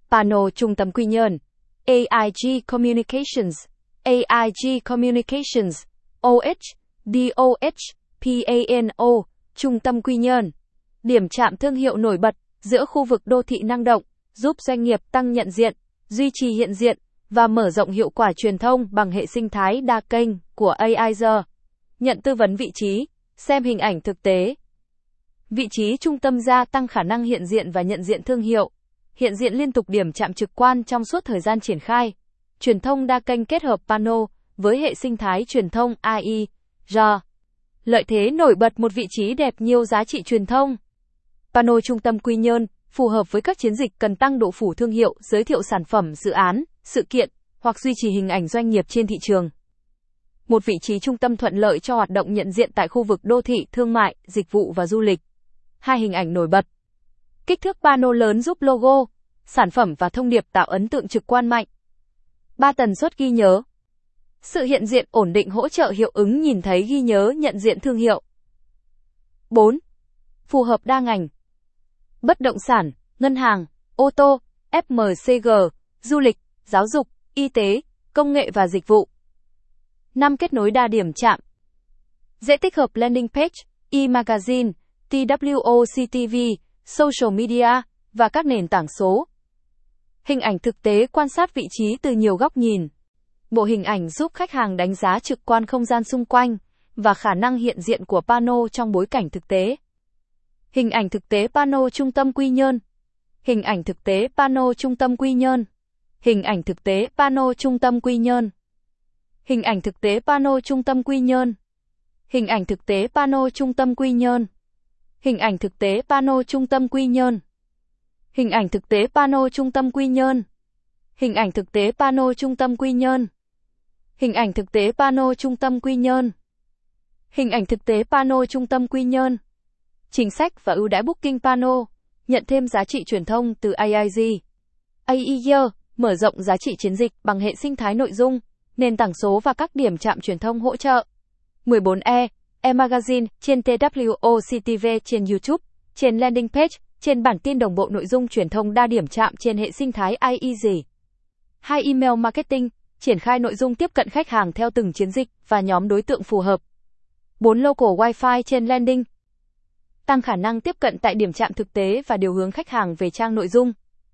Pano Trung tâm Quy Nhơn, AIG Communications, AIG Communications, OH, DOH, PANO, Trung tâm Quy Nhơn. Điểm trạm thương hiệu nổi bật giữa khu vực đô thị năng động, giúp doanh nghiệp tăng nhận diện, duy trì hiện diện và mở rộng hiệu quả truyền thông bằng hệ sinh thái đa kênh của AIG. Nhận tư vấn vị trí, xem hình ảnh thực tế. Vị trí trung tâm gia tăng khả năng hiện diện và nhận diện thương hiệu. Hiện diện liên tục điểm chạm trực quan trong suốt thời gian triển khai. Truyền thông đa kênh kết hợp Pano với hệ sinh thái truyền thông AIG. Lợi thế nổi bật một vị trí đẹp nhiều giá trị truyền thông. Pano Trung tâm Quy Nhơn phù hợp với các chiến dịch cần tăng độ phủ thương hiệu, giới thiệu sản phẩm, dự án, sự kiện hoặc duy trì hình ảnh doanh nghiệp trên thị trường. Một vị trí trung tâm thuận lợi cho hoạt động nhận diện tại khu vực đô thị, thương mại, dịch vụ và du lịch. 2 hình ảnh nổi bật. Kích thước pano lớn giúp logo, sản phẩm và thông điệp tạo ấn tượng trực quan mạnh. 3 tần suất ghi nhớ. Sự hiện diện ổn định hỗ trợ hiệu ứng nhìn thấy ghi nhớ nhận diện thương hiệu. 4. Phù hợp đa ngành. Bất động sản, ngân hàng, ô tô, FMCG, du lịch, giáo dục, y tế, công nghệ và dịch vụ. 5. Kết nối đa điểm chạm. Dễ tích hợp landing page, e-magazine, TWOCTV, social media và các nền tảng số. Hình ảnh thực tế quan sát vị trí từ nhiều góc nhìn. Bộ hình ảnh giúp khách hàng đánh giá trực quan không gian xung quanh và khả năng hiện diện của pano trong bối cảnh thực tế. Hình ảnh thực tế pano Trung tâm Quy Nhơn. Hình ảnh thực tế pano Trung tâm Quy Nhơn. Hình ảnh thực tế pano Trung tâm Quy Nhơn. Hình ảnh thực tế pano Trung tâm Quy Nhơn. Hình ảnh thực tế pano Trung tâm Quy Nhơn. Hình ảnh thực tế pano Trung tâm Quy Nhơn. Hình ảnh thực tế pano Trung tâm Quy Nhơn. Hình ảnh thực tế pano Trung tâm Quy Nhơn. Hình ảnh thực tế pano Trung tâm Quy Nhơn. Hình ảnh thực tế pano Trung tâm Quy Nhơn. Chính sách và ưu đãi Booking Pano, nhận thêm giá trị truyền thông từ AIG. AIG mở rộng giá trị chiến dịch bằng hệ sinh thái nội dung, nền tảng số và các điểm chạm truyền thông hỗ trợ. 14E, e-magazine trên TWOCTV trên YouTube, trên landing page, trên bản tin đồng bộ nội dung truyền thông đa điểm chạm trên hệ sinh thái AIG. 2. Email marketing, triển khai nội dung tiếp cận khách hàng theo từng chiến dịch và nhóm đối tượng phù hợp. 4. Local Wi-Fi trên landing, tăng khả năng tiếp cận tại điểm chạm thực tế và điều hướng khách hàng về trang nội dung.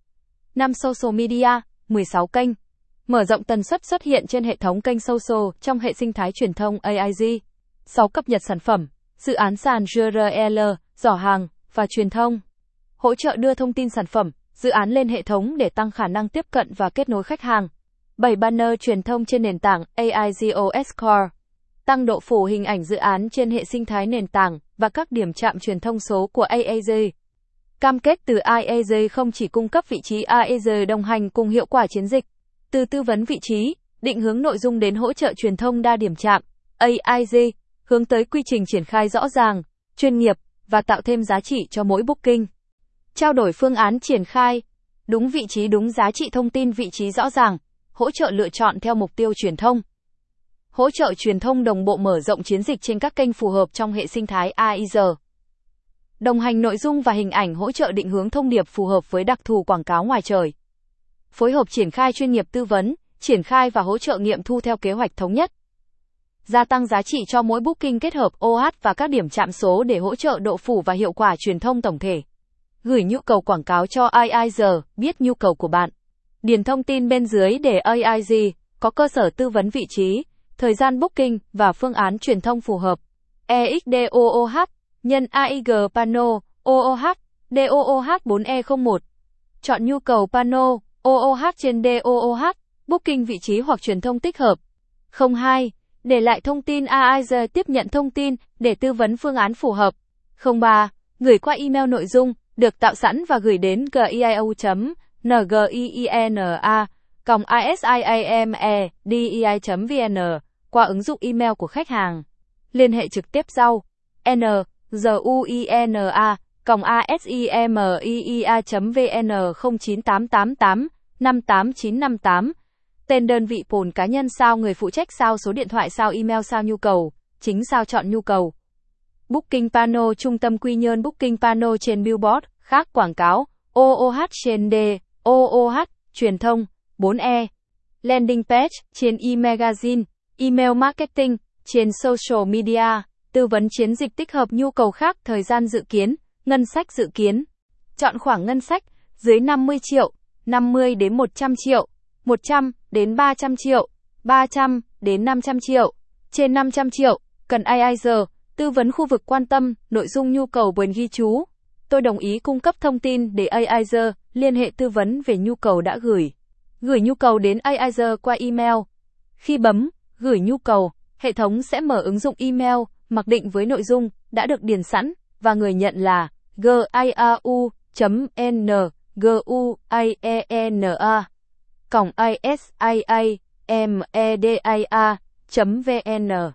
5. Social media, 16 kênh, mở rộng tần suất xuất hiện trên hệ thống kênh social trong hệ sinh thái truyền thông AIG. 6. Cập nhật sản phẩm, dự án sàn URL, giỏ hàng và truyền thông. Hỗ trợ đưa thông tin sản phẩm, dự án lên hệ thống để tăng khả năng tiếp cận và kết nối khách hàng. 7. Banner truyền thông trên nền tảng AIGOS Core. Tăng độ phủ hình ảnh dự án trên hệ sinh thái nền tảng và các điểm chạm truyền thông số của AIG. Cam kết từ AIG không chỉ cung cấp vị trí AIG đồng hành cùng hiệu quả chiến dịch, từ tư vấn vị trí, định hướng nội dung đến hỗ trợ truyền thông đa điểm chạm, AIG hướng tới quy trình triển khai rõ ràng, chuyên nghiệp và tạo thêm giá trị cho mỗi booking. Trao đổi phương án triển khai, đúng vị trí đúng giá trị thông tin vị trí rõ ràng, hỗ trợ lựa chọn theo mục tiêu truyền thông. Hỗ trợ truyền thông đồng bộ mở rộng chiến dịch trên các kênh phù hợp trong hệ sinh thái AIG. Đồng hành nội dung và hình ảnh hỗ trợ định hướng thông điệp phù hợp với đặc thù quảng cáo ngoài trời. Phối hợp triển khai chuyên nghiệp tư vấn, triển khai và hỗ trợ nghiệm thu theo kế hoạch thống nhất. Gia tăng giá trị cho mỗi booking kết hợp OH và các điểm chạm số để hỗ trợ độ phủ và hiệu quả truyền thông tổng thể. Gửi nhu cầu quảng cáo cho AIG, biết nhu cầu của bạn. Điền thông tin bên dưới để AIG có cơ sở tư vấn vị trí, thời gian booking và phương án truyền thông phù hợp. EXDOOH nhân AIG Pano OOH DOOH 4E01. Chọn nhu cầu Pano OOH trên DOOH, booking vị trí hoặc truyền thông tích hợp. 02. Để lại thông tin AIG tiếp nhận thông tin để tư vấn phương án phù hợp. 03. Gửi qua email nội dung được tạo sẵn và gửi đến giio.ngiena@isiamedei.vn qua ứng dụng email của khách hàng. Liên hệ trực tiếp sau nzuina@asimedia.vn 09888 58958. Tên đơn vị phồn cá nhân sao người phụ trách sao số điện thoại sao email sao nhu cầu, chính sao chọn nhu cầu. Booking Pano Trung tâm Quy Nhơn. Booking Pano trên billboard, khác quảng cáo, OOH trên OOH, truyền thông, 4E. Landing page, trên e-magazine, email marketing, trên social media, tư vấn chiến dịch tích hợp nhu cầu khác, thời gian dự kiến, ngân sách dự kiến. Chọn khoảng ngân sách, dưới 50 triệu, 50 đến 100 triệu, 100 đến 300 triệu, 300 đến 500 triệu, trên 500 triệu, cần advisor, tư vấn khu vực quan tâm, nội dung nhu cầu buồn ghi chú. Tôi đồng ý cung cấp thông tin để advisor liên hệ tư vấn về nhu cầu đã gửi. Gửi nhu cầu đến advisor qua email. Khi bấm gửi nhu cầu, hệ thống sẽ mở ứng dụng email mặc định với nội dung đã được điền sẵn và người nhận là giau.n.guiamedia.vn,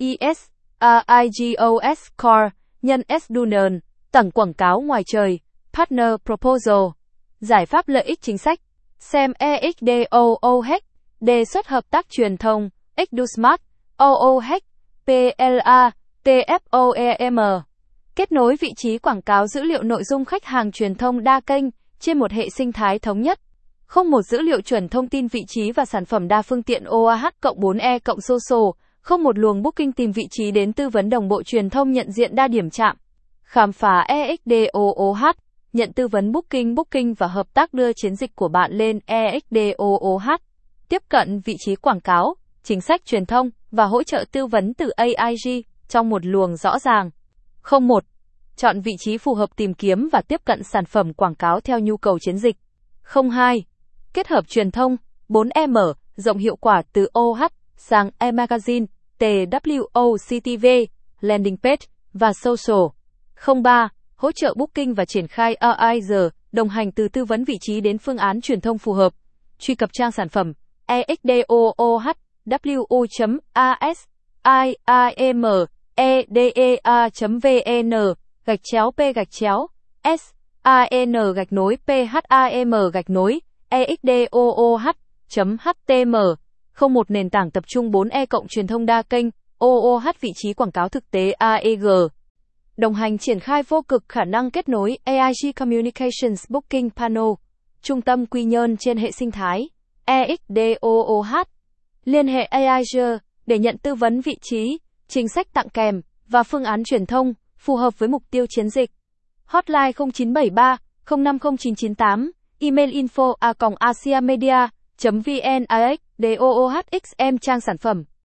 ISAIGOS nhân SDUNEN, tặng quảng cáo ngoài trời, Partner Proposal, giải pháp lợi ích chính sách, xem EXDOOH, đề xuất hợp tác truyền thông, XDoSmart, OOH, PLA, TFOEM. Kết nối vị trí quảng cáo dữ liệu nội dung khách hàng truyền thông đa kênh trên một hệ sinh thái thống nhất. 01 dữ liệu chuẩn thông tin vị trí và sản phẩm đa phương tiện OAH+4E+social. 01 luồng booking tìm vị trí đến tư vấn đồng bộ truyền thông nhận diện đa điểm chạm. Khám phá EXDOOH, nhận tư vấn booking và hợp tác đưa chiến dịch của bạn lên EXDOOH. Tiếp cận vị trí quảng cáo, chính sách truyền thông và hỗ trợ tư vấn từ AIG trong một luồng rõ ràng. 01. Chọn vị trí phù hợp tìm kiếm và tiếp cận sản phẩm quảng cáo theo nhu cầu chiến dịch. 02. Kết hợp truyền thông, 4M, rộng hiệu quả từ OH sang e-magazine, TWO CTV, landing page và social. 03. Hỗ trợ booking và triển khai advisor, đồng hành từ tư vấn vị trí đến phương án truyền thông phù hợp. Truy cập trang sản phẩm exdooh.iamedea.vn, /p-p-gạch-p-exdooh.htm. 01 nền tảng tập trung 4E cộng truyền thông đa kênh, OOH vị trí quảng cáo thực tế AEG. Đồng hành triển khai vô cực khả năng kết nối AIG Communications Booking Panel, trung tâm quy nhơn trên hệ sinh thái EXDOOH. Liên hệ AIG để nhận tư vấn vị trí, chính sách tặng kèm và phương án truyền thông phù hợp với mục tiêu chiến dịch. Hotline 0973 050998, email info@asiamedia.vn. AXDOOHXM trang sản phẩm